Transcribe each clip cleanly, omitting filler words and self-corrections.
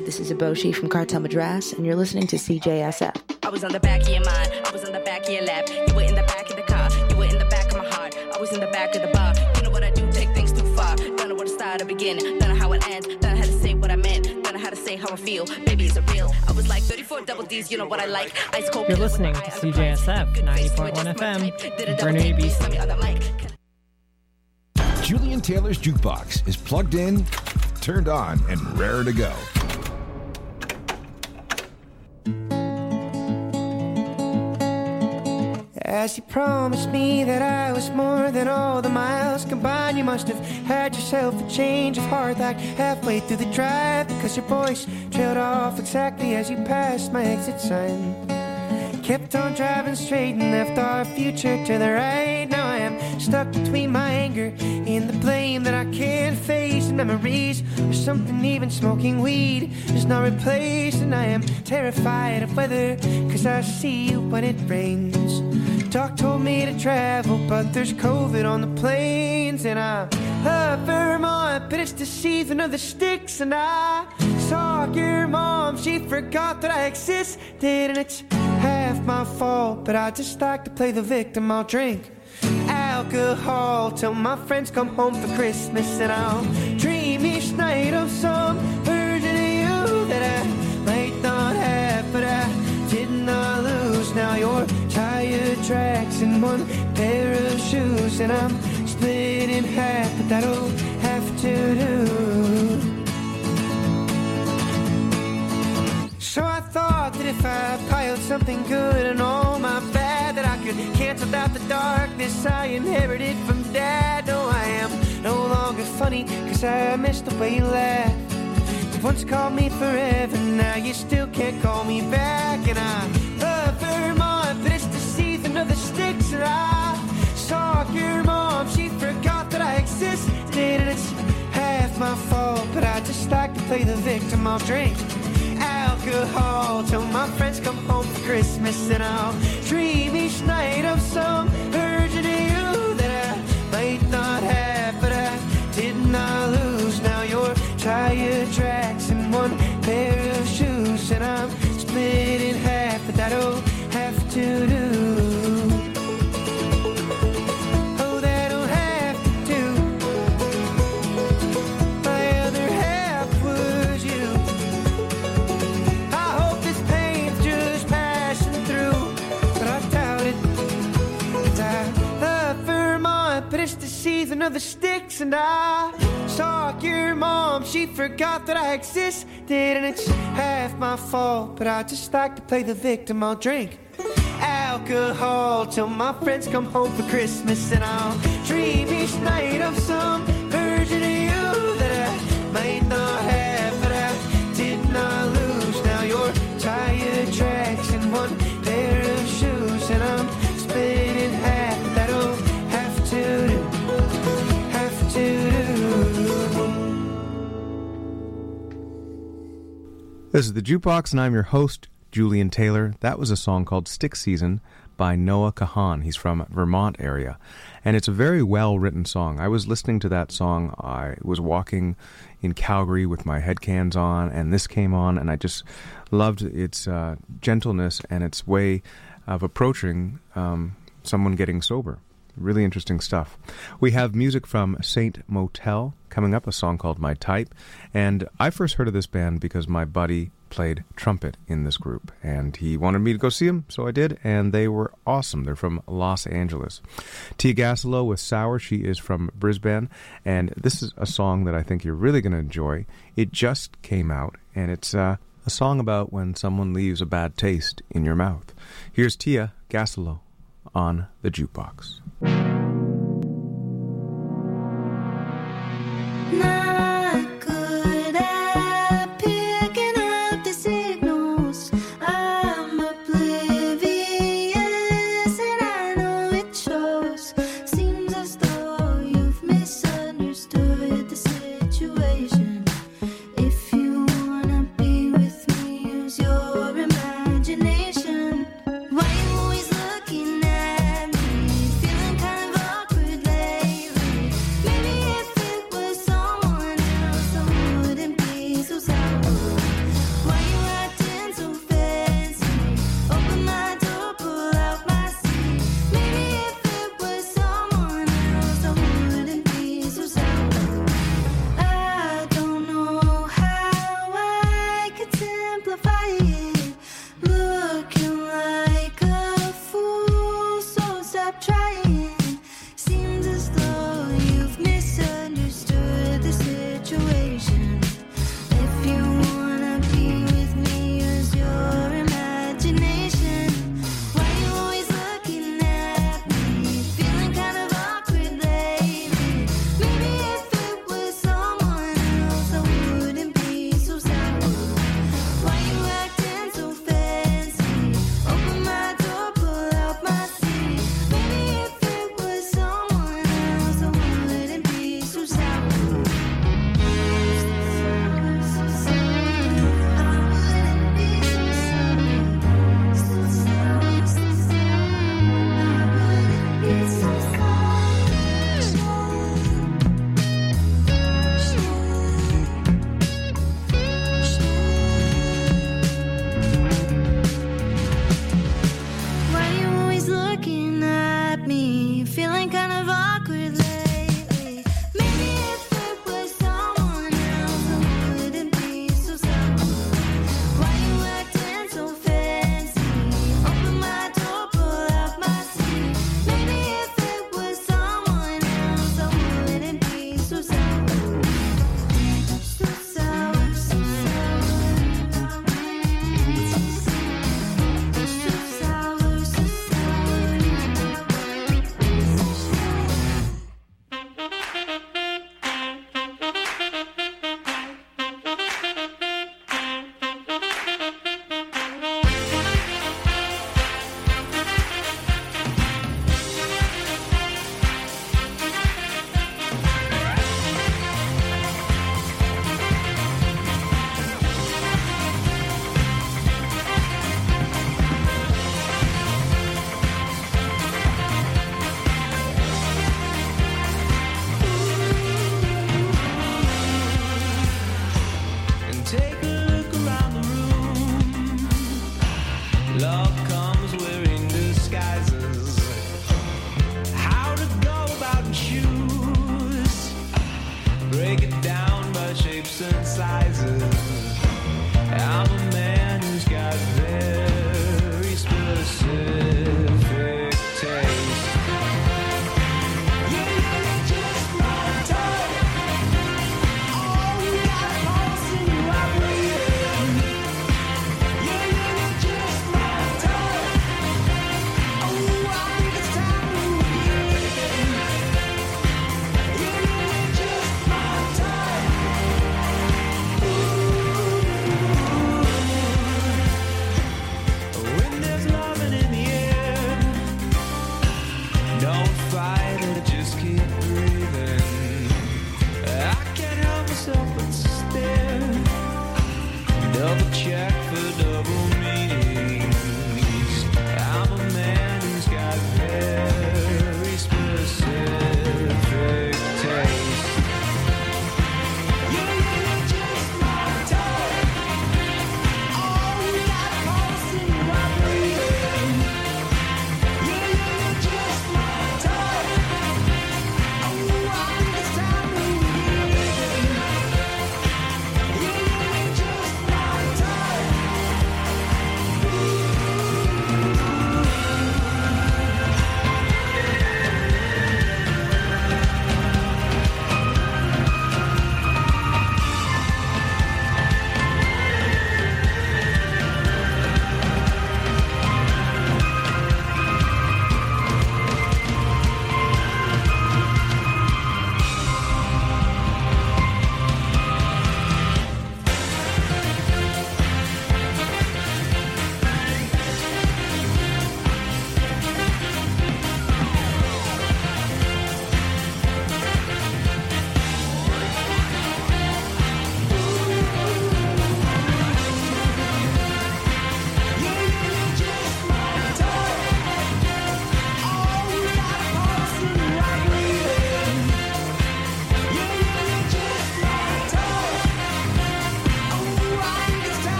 This is Eboshi from Cartel Madras, and you're listening to CJSF. I was on the back of your mind, I was on the back of your lap. You were in the back of the car, you were in the back of my heart. I was in the back of the bar. You know what I do, take things too far. Don't know where to start or begin, don't know how it ends. Don't know how to say what I meant, don't know how to say how I feel. Baby, is it real? I was like 34 double D's, you know what I like. Ice cold. You're listening to CJSF 90.1 FM, Burnaby, BC. Julian Taylor's Jukebox is plugged in, turned on, and raring to go. As you promised me that I was more than all the miles combined, you must have had yourself a change of heart like halfway through the drive, because your voice trailed off exactly as you passed my exit sign. Kept on driving straight and left our future to the right. Now I am stuck between my anger and the blame that I can't face, and memories or something even smoking weed is not replaced. And I am terrified of weather, cause I see you when it rains. Doc told me to travel, but there's COVID on the planes. And I love Vermont, but it's the season of the sticks. And I saw your mom, she forgot that I existed. And it's half my fault, but I just like to play the victim. I'll drink alcohol till my friends come home for Christmas. And I'll dream each night of some version of you that I might not have, but I did not lose. Now you're tire tracks and one pair of shoes, and I'm split in half, but that'll have to do. So I thought that if I piled something good and all my bad, that I could cancel out the darkness I inherited from Dad. No, I am no longer funny, cause I missed the way you laughed. You once called me forever, now you still can't call me back. And I love Vermont, but it's the season of the sticks. And I saw your mom, she forgot that I existed. And it's half my fault, but I just like to play the victim. I'll drink alcohol till my friends come home for Christmas. And I'll dream each night of some version of you that I might not have, but I did not lose. Now you're tire tracks and one pair of shoes, and I'm split in half, but that'll have to do. Oh, that'll have to do. My other half was you. I hope this pain's just passing through, but I doubt it. And I love Vermont, but it's the season of the sticks. And I saw your mom, she forgot that I existed. And it's half my fault, but I just like to play the victim. I'll drink alcohol till my friends come home for Christmas. And I'll dream each night of some version of you that I might not have, but I did not lose. Now you're tire tracks and one pair of shoes, and I'm split in half. That'll have to do. Have to do. This is the Jukebox, and I'm your host, Julian Taylor. That was a song called Stick Season by Noah Kahan. He's from Vermont area, and it's a very well-written song. I was listening to that song. I was walking in Calgary with my headcans on, and this came on, and I just loved its gentleness and its way of approaching someone getting sober. Really interesting stuff. We have music from Saint Motel coming up, a song called My Type. And I first heard of this band because my buddy played trumpet in this group, and he wanted me to go see them, so I did, and they were awesome. They're from Los Angeles. Tia Gassilo with Sour. She is from Brisbane, and this is a song that I think you're really going to enjoy. It just came out, and it's a song about when someone leaves a bad taste in your mouth. Here's Tia Gassilo on the Jukebox. Not good at picking up the signals. I'm oblivious and I know it shows. Seems as though you've misunderstood the situation. If you wanna be with me, use your imagination. Why you always looking at me, feeling kind of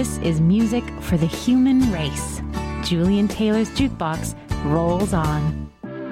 This is music for the human race. Julian Taylor's Jukebox rolls on.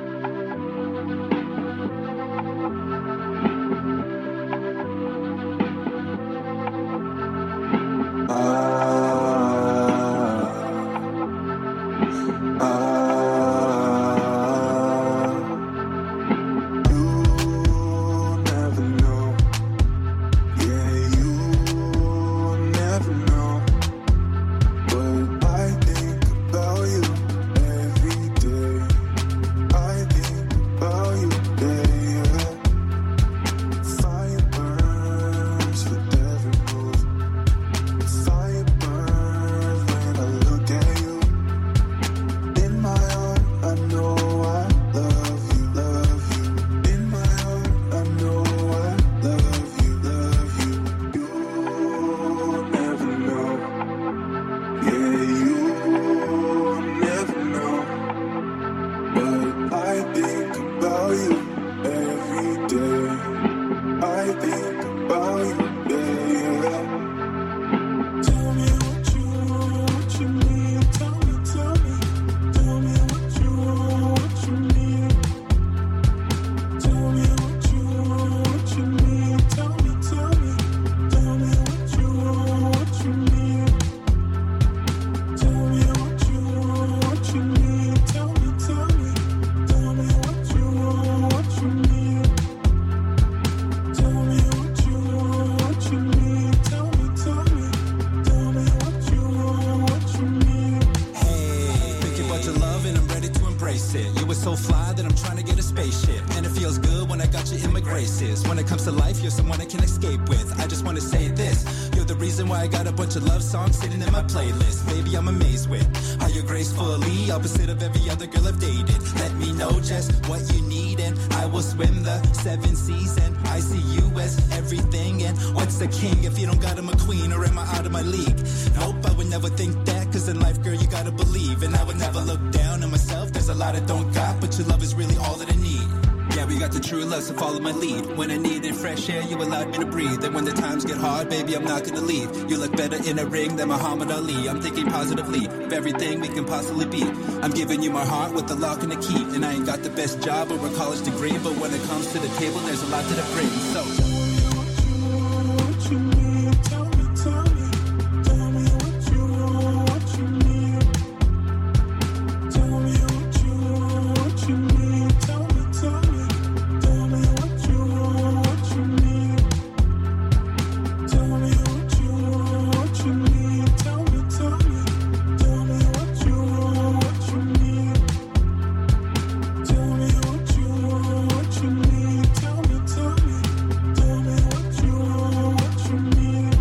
In a ring than Muhammad Ali. I'm thinking positively of everything we can possibly be. I'm giving you my heart with the lock and the key. And I ain't got the best job or a college degree, but when it comes to the table, there's a lot to the bring. So what you need, tell me, tell me what you want, what you need. Tell me what you need, tell me what you want, what you need. Tell me what you want. What you need, tell me what you want, what you need. Tell me what you want, what you need. Tell me what you want, what you need.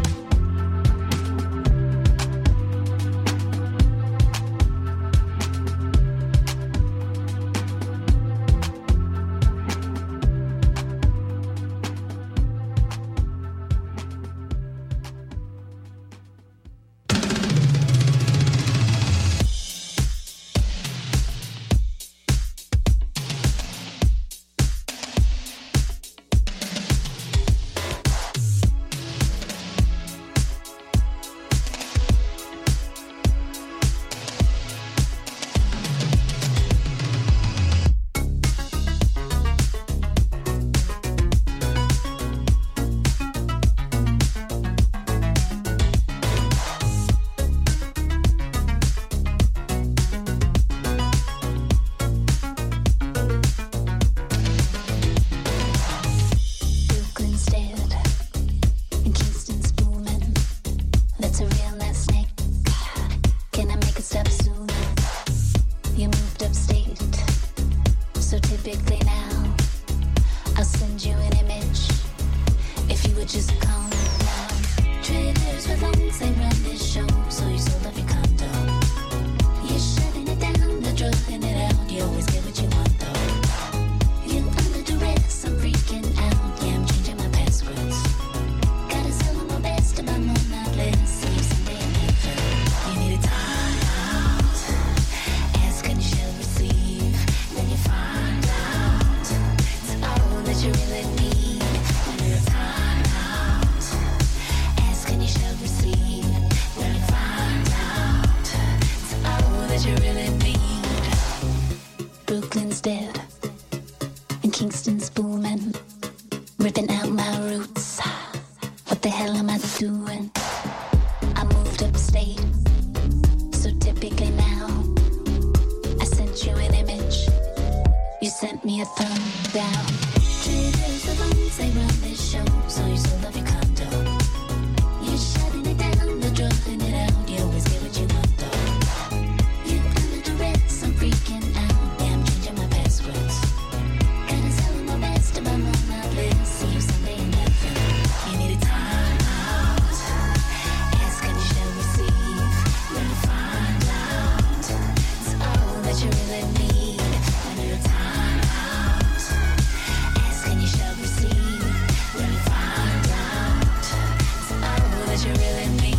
Brooklyn's dead and Kingston's booming, ripping out my roots. What the hell am I doing? I moved upstate, so typically now I sent you an image. You sent me a thumb down. Traders the ones they run this show, so you sold off your condo. You're shutting it down, they're dropping it out. You always get what you want though. You're under duress, I'm freaking out. Yeah, I'm changing my passwords. Gotta sell my best about my list. See you someday in heaven. You need a time out. Ask and you shall receive. When you find out it's all that you really need. I need a time out. Ask and you shall receive. When you find out it's all that you really need.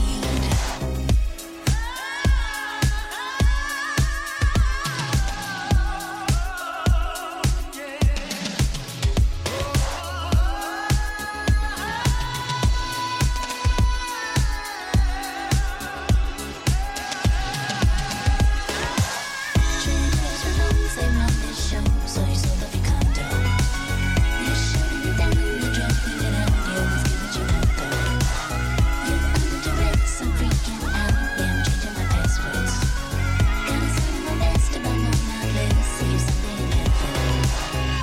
Traders the ones they run this show, so you sold off your condo. You're shutting it down, you're dropping it out. You always get what you want though. You're under duress, I'm freaking out. Yeah, I'm changing my passwords. Gotta sell my best about my list. See you someday in heaven.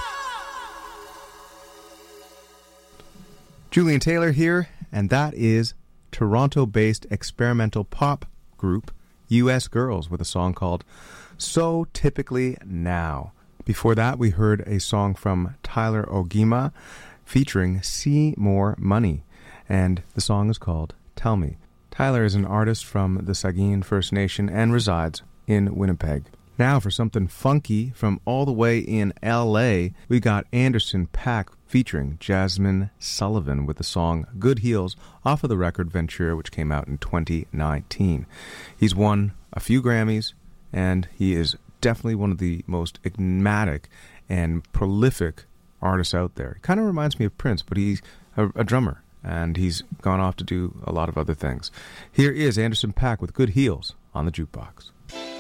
Julian Taylor here, and that is Toronto-based experimental pop group U.S. Girls with a song called So Typically Now. Before that, we heard a song from Tyler Ogima featuring See More Money, and the song is called Tell Me. Tyler is an artist from the Saugeen First Nation and resides in Winnipeg. Now for something funky from all the way in L.A., we got Anderson .Paak featuring Jasmine Sullivan with the song Good Heels off of the record Ventura, which came out in 2019. He's won a few Grammys, and he is definitely one of the most enigmatic and prolific artists out there. He kind of reminds me of Prince, but he's a drummer, and he's gone off to do a lot of other things. Here is Anderson .Paak with Good Heels on the Jukebox.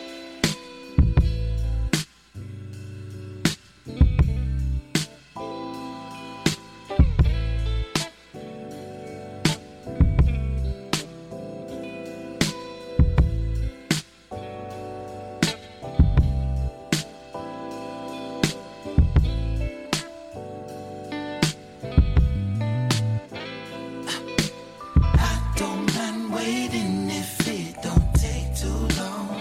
I don't mind waiting if it don't take too long.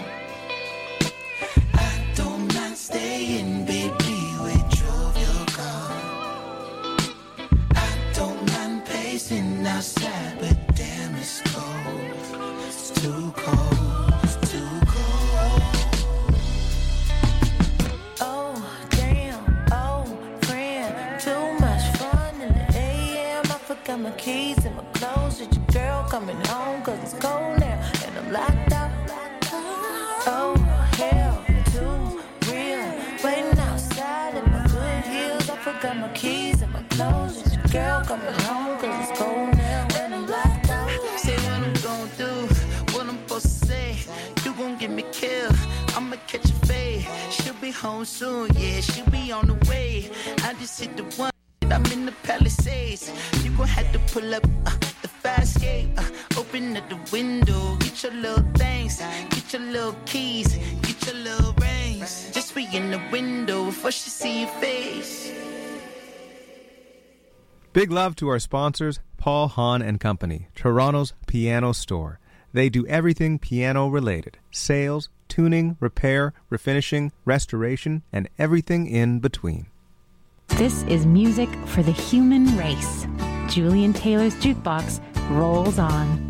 I don't mind staying, baby, we drove your car. I don't mind pacing outside, but damn, it's cold. It's too cold, it's too cold. Oh, damn, oh, friend, too much fun in the AM. I forgot my keys and my clothes with your girl coming home, cause it's cold now and I'm locked out. Oh, hell, too real. Waiting outside in my good heels. I forgot my keys and my clothes with your girl coming home, cause it's cold now and I'm locked out. Say what I'm gonna do, what I'm supposed to say. You gon' get me killed, I'ma catch a fade. She'll be home soon, yeah, she'll be on the way. I just hit the one, I'm in the Palisades. You gon' have to pull up the fast gate. Open up the window, get your little things, get your little keys, get your little rings. Just be in the window before she see your face. Big love to our sponsors, Paul Hahn and Company, Toronto's piano store. They do everything piano related: sales, tuning, repair, refinishing, restoration, and everything in between. This is music for the human race. Julian Taylor's Jukebox rolls on.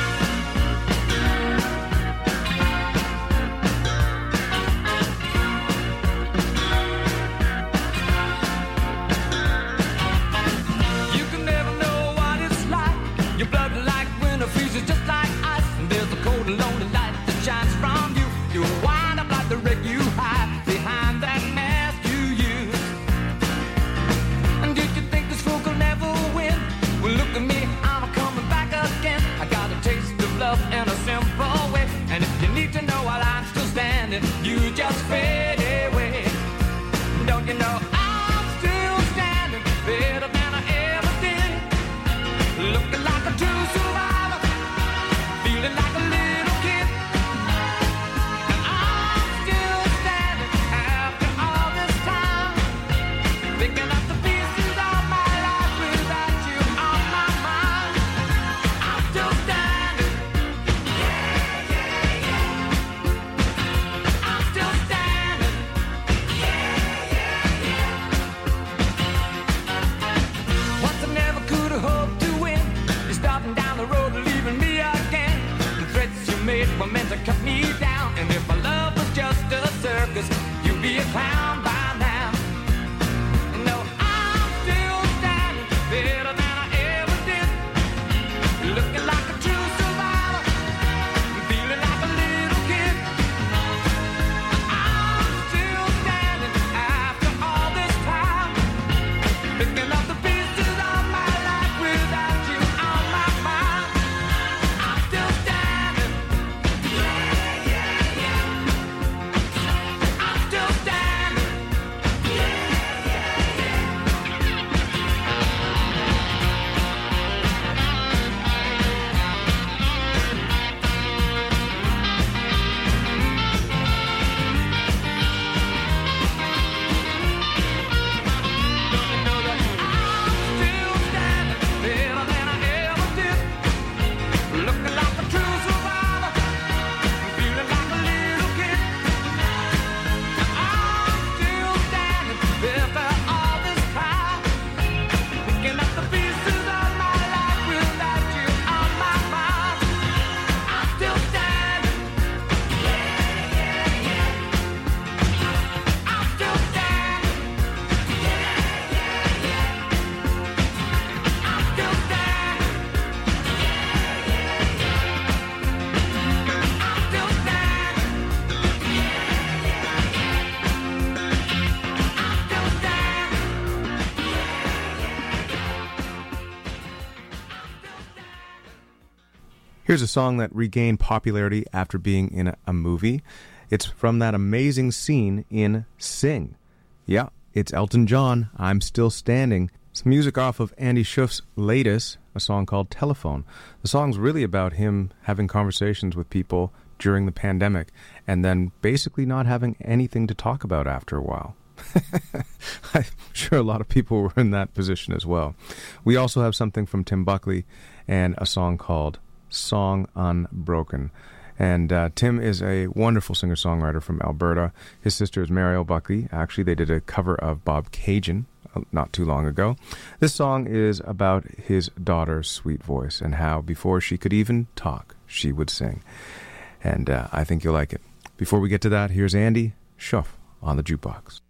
You can never know what it's like. Your blood like winter freezes just like ice. And there's a cold and lonely light that shines from you. You wind up like the wreck you hide behind that mask you use. And did you think this fool could never win? Well, look at me, I'm coming back again. I got a taste of love in a simple way. And if you need to know while I'm still standing, you just fade away. cut me down. And if my love was just a circus, you'd be a clown by now. No, I'm still standing better than I ever did. Looking like a true survivor, feeling like a little kid. I'm still standing after all this time, picking up the pieces of my life without you on my mind. I'm still standing. Yeah, yeah, yeah. I'm still standing. Yeah, yeah, yeah. Still standing better than I ever did. Looking like a true survivor, feeling like a little kid. I'm still standing after all this time, picking up the pieces of my life without you on my mind. I'm still standing. Yeah, yeah, yeah. I'm still standing. Yeah, yeah, yeah. I'm still standing. Here's a song that regained popularity after being in a movie. It's from that amazing scene in Sing. Yeah, it's Elton John, I'm Still Standing. It's music off of Andy Schuff's latest, a song called Telephone. The song's really about him having conversations with people during the pandemic and then basically not having anything to talk about after a while. I'm sure a lot of people were in that position as well. We also have something from Tim Buckley and a song called Song Unbroken. And Tim is a wonderful singer-songwriter from Alberta. His sister is Mariel Buckley. Actually, they did a cover of Bob Cajun not too long ago. This song is about his daughter's sweet voice and how before she could even talk, she would sing. And I think you'll like it. Before we get to that, here's Andy Schuff on the jukebox.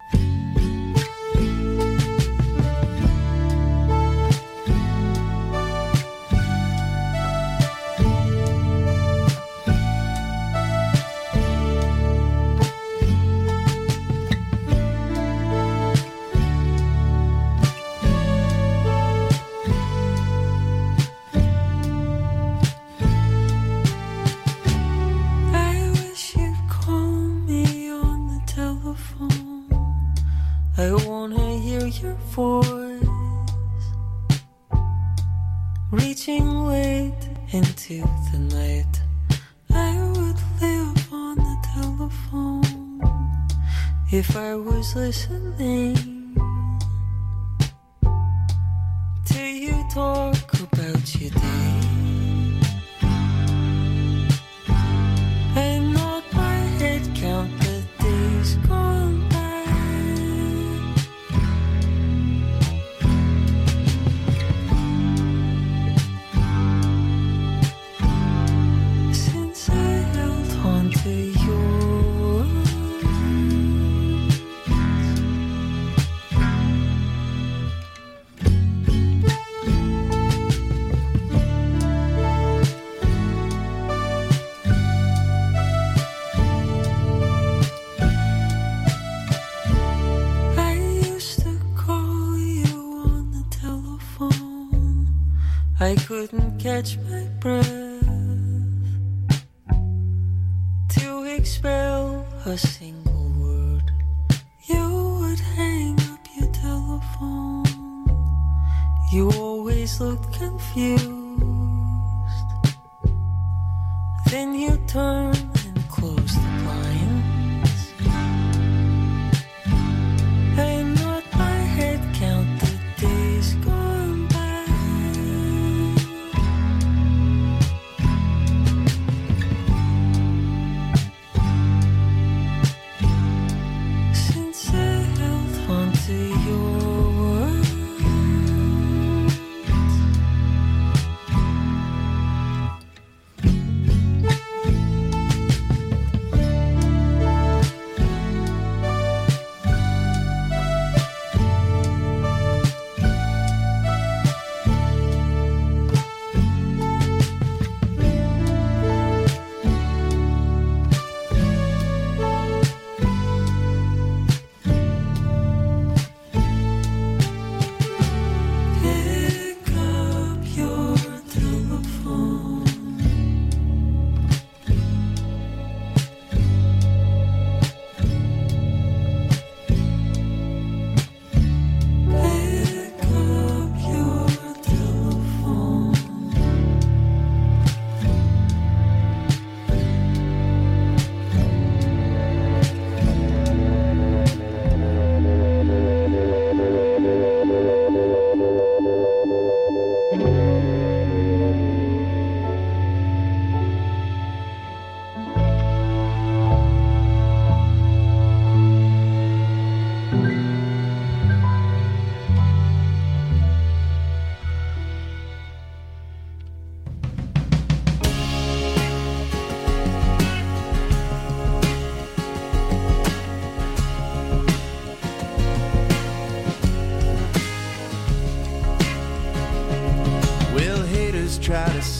I wish you'd call me on the telephone. I wanna hear your voice, reaching late into the night. I would live on the telephone if I was listening to you talk about your day. And not my head count the days gone by. Since I held on to yours, I used to call you on the telephone. I couldn't catch my breath to expel a single word. You would hang up your telephone. You always looked confused. Then you turn and close the blinds. And not my head count the days gone by. Since I held on to your words,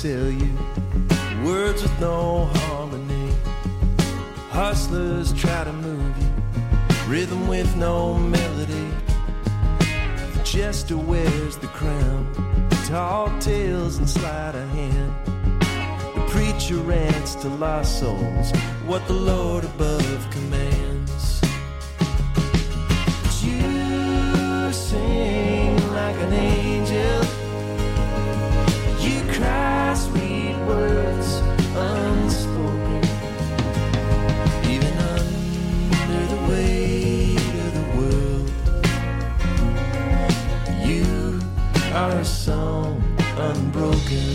sell you words with no harmony. Hustlers try to move you, rhythm with no melody. The jester wears the crown, tall tales and sleight of hand. The preacher rants to lost souls what the Lord above commands. But you sing like an angel, you cry sweet words unspoken, even under the weight of the world. You are a song unbroken.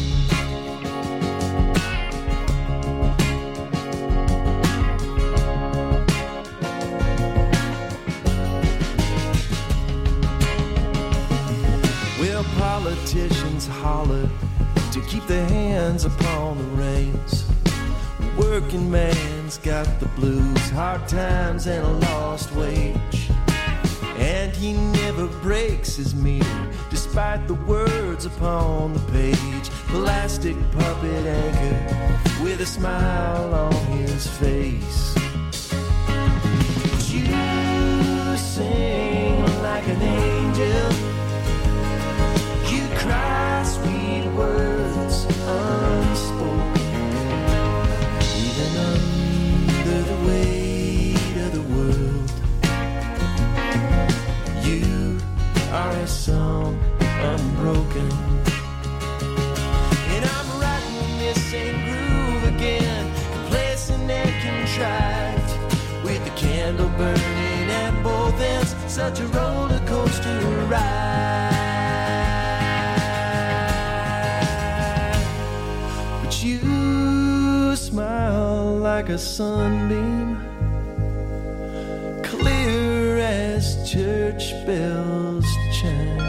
Well, politicians holler to keep their hands upon the reins. Working man's got the blues, hard times and a lost wage. And he never breaks his meter, despite the words upon the page. Plastic puppet anchor with a smile on his face. But you sing like an angel, you cry sweet words unspoken, even under the weight of the world. You are a song unbroken. And I'm writing this same groove again, complacent and contrived, with the candle burning at both ends, such a roller coaster ride. But you smile like a sunbeam, clear as church bells chime.